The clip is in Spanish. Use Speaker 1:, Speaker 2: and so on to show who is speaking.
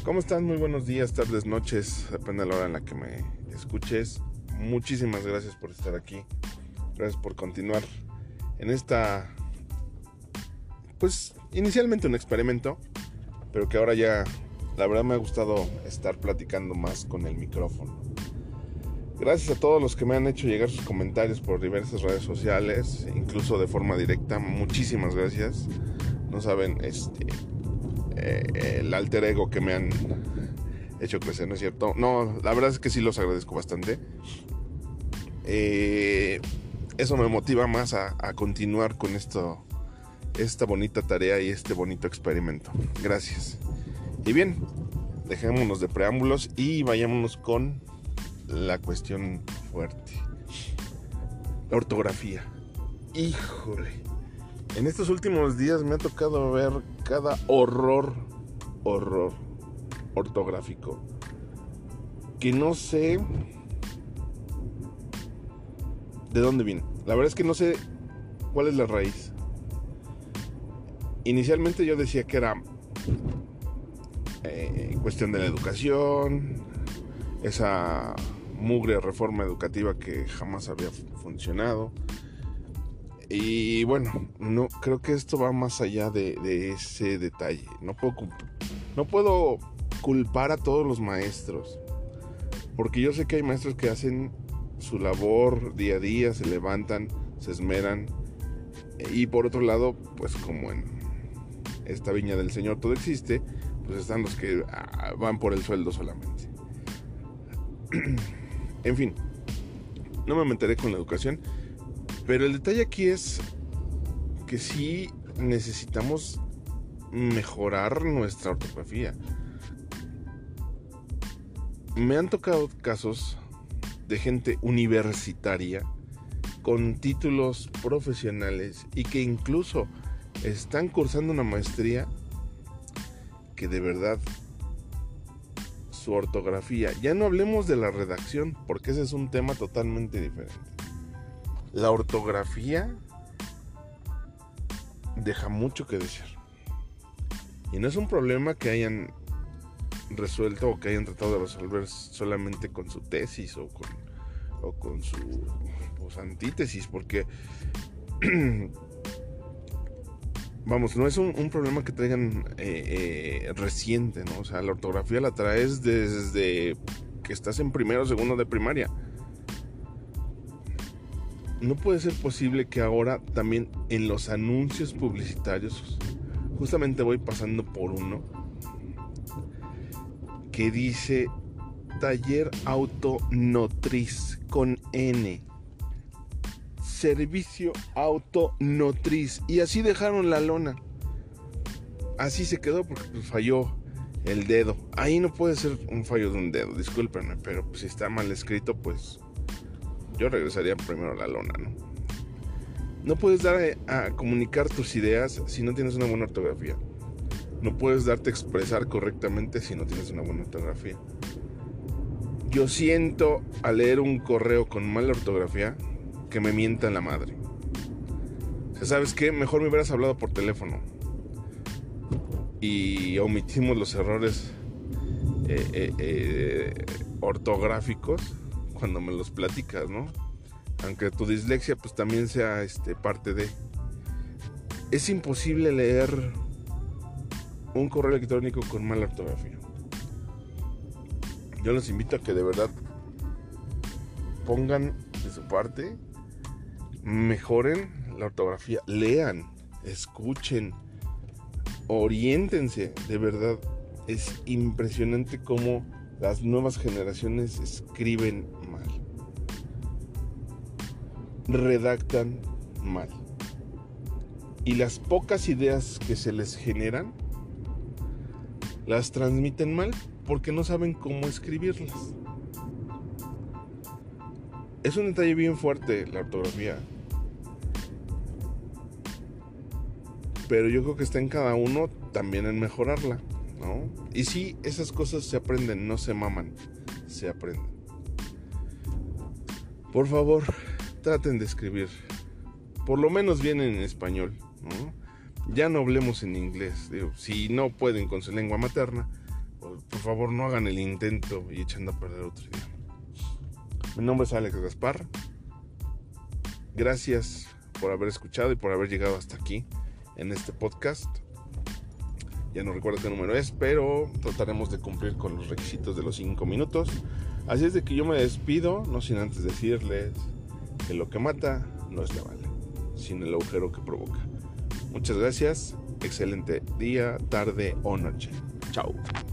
Speaker 1: ¿Cómo están? Muy buenos días, tardes, noches, depende de la hora en la que me escuches. Muchísimas gracias por estar aquí. Gracias por continuar en esta, pues, inicialmente un experimento, pero que ahora ya, la verdad me ha gustado estar platicando más con el micrófono. Gracias a todos los que me han hecho llegar sus comentarios por diversas redes sociales, incluso de forma directa. Muchísimas gracias. No saben, el alter ego que me han hecho crecer, ¿no es cierto? No, la verdad es que sí los agradezco bastante. Eso me motiva más a continuar con esta bonita tarea y este bonito experimento. Gracias. Y bien, dejémonos de preámbulos y vayámonos con la cuestión fuerte. La ortografía. Híjole. En estos últimos días me ha tocado ver cada horror ortográfico que no sé de dónde viene. La verdad es que no sé cuál es la raíz. Inicialmente yo decía que era cuestión de la educación, esa mugre reforma educativa que jamás había funcionado. Y bueno, no creo que esto va más allá de ese detalle. No puedo culpar a todos los maestros, porque yo sé que hay maestros que hacen su labor día a día, se levantan, se esmeran, y por otro lado, pues como en esta viña del Señor todo existe, pues están los que van por el sueldo solamente. En fin, no me meteré con la educación, pero el detalle aquí es que sí necesitamos mejorar nuestra ortografía. Me han tocado casos de gente universitaria con títulos profesionales y que incluso están cursando una maestría que de verdad su ortografía, ya no hablemos de la redacción porque ese es un tema totalmente diferente. La ortografía deja mucho que desear. Y no es un problema que hayan resuelto o que hayan tratado de resolver solamente con su tesis o con su antítesis, porque vamos, no es un problema que traigan reciente, ¿no? O sea, la ortografía la traes desde que estás en primero o segundo de primaria. No puede ser posible que ahora también en los anuncios publicitarios, justamente voy pasando por uno que dice Taller Autonotriz con N, Servicio Autonotriz, y así dejaron la lona. Así se quedó porque pues falló el dedo. Ahí no puede ser un fallo de un dedo, discúlpenme, pero pues, si está mal escrito, pues yo regresaría primero a la lona, ¿no? No puedes dar a comunicar tus ideas si no tienes una buena ortografía. No puedes darte a expresar correctamente si no tienes una buena ortografía. Yo siento al leer un correo con mala ortografía que me mientan la madre. O sea, ¿sabes qué? Mejor me hubieras hablado por teléfono y omitimos los errores ortográficos cuando me los platicas, ¿no? Aunque tu dislexia pues también sea parte de... Es imposible leer un correo electrónico con mala ortografía. Yo los invito a que de verdad pongan de su parte, mejoren la ortografía, lean, escuchen, oriéntense. De verdad es impresionante cómo las nuevas generaciones escriben mal, redactan mal, y las pocas ideas que se les generan las transmiten mal porque no saben cómo escribirlas. Es un detalle bien fuerte la ortografía, pero yo creo que está en cada uno también en mejorarla, ¿no? Y sí, esas cosas se aprenden, no se maman, se aprenden. Por favor, traten de escribir por lo menos bien en español, ¿no? Ya no hablemos en inglés. Digo, si no pueden con su lengua materna, por favor no hagan el intento y echando a perder otro idioma. Mi nombre es Alex Gaspar. Gracias por haber escuchado y por haber llegado hasta aquí en este podcast. Ya no recuerdo qué número es, pero trataremos de cumplir con los requisitos de los 5 minutos. Así es de que yo me despido, no sin antes decirles que lo que mata no es la bala, sino el agujero que provoca. Muchas gracias, excelente día, tarde o noche. Chao.